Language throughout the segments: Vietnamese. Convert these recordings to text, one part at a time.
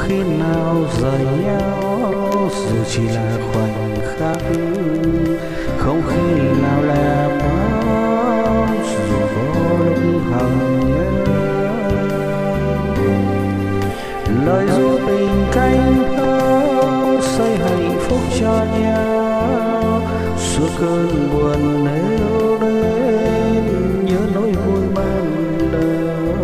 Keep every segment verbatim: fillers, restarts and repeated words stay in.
khi nào rời nhau dù chỉ là khoảnh khắc, không khi nào lẻ bóng dù vô lúc hằng nhớ. Lời ru tình canh thơ xây hạnh phúc cho nhau, suốt cơn buồn nếu đến nhớ nỗi vui ban đầu.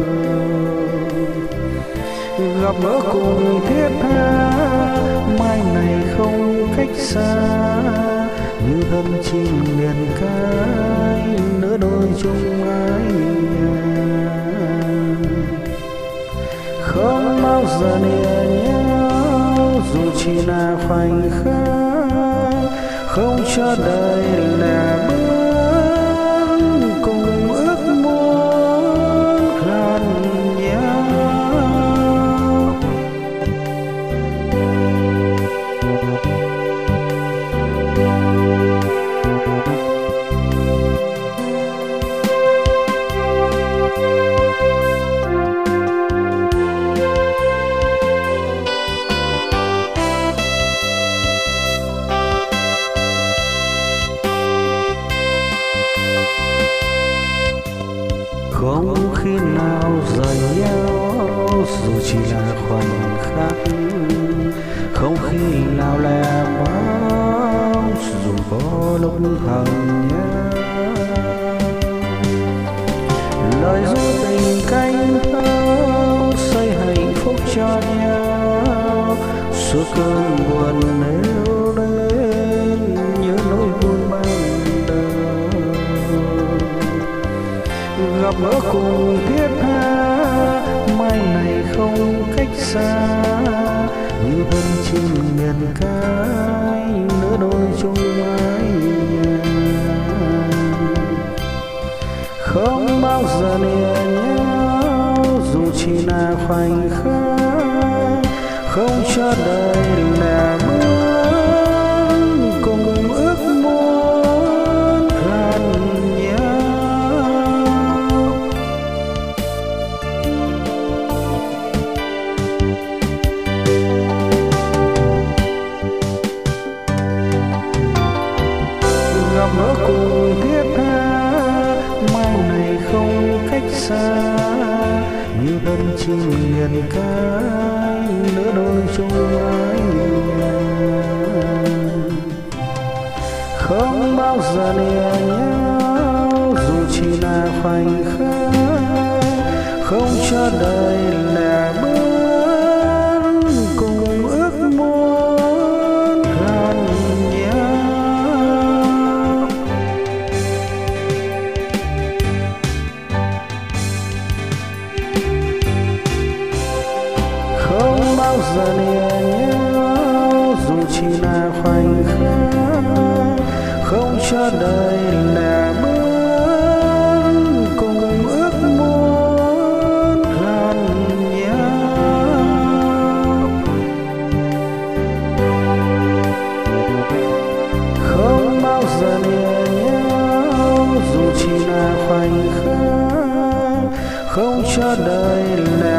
Gặp gỡ cùng thiết tha mai này không cách xa, như thân chim miền cái nửa đôi chung mái nhà. Không bao giờ lìa nhau dù chỉ là khoảnh khắc, không cho đời là bước cùng ước muốn gần nhau. Không khi nào rời nhau dù chỉ là khoảnh khắc, không khi nào lẻ bóng dù có lúc hằng nhớ. Lời ru tình canh thơ xây hạnh phúc cho nhau, suốt cơn buồn nếu đến nhớ nỗi vui ban đầu. Gặp gỡ cùng thiết tha mai này không cách xa, như thân chim miền cái nửa đôi chung mái nhà. Không bao giờ lìa nhau dù chỉ là khoảnh khắc, không cho đời là bước cùng ước muốn gần nhau. Gặp gỡ cùng thiết tha mai này không cách xa, như thân chim miền cái nửa đôi chung mái nhà. Không bao giờ lìa nhau dù chỉ là khoảnh khắc, không cho đời là bước cùng ước muốn gần nhau. Không bao giờ lìa nhau dù chỉ là khoảnh khắc, không cho đời là bước cùng ước muốn gần nhau. Không bao giờ lìa nhau dù chỉ là khoảnh khắc, không cho đời là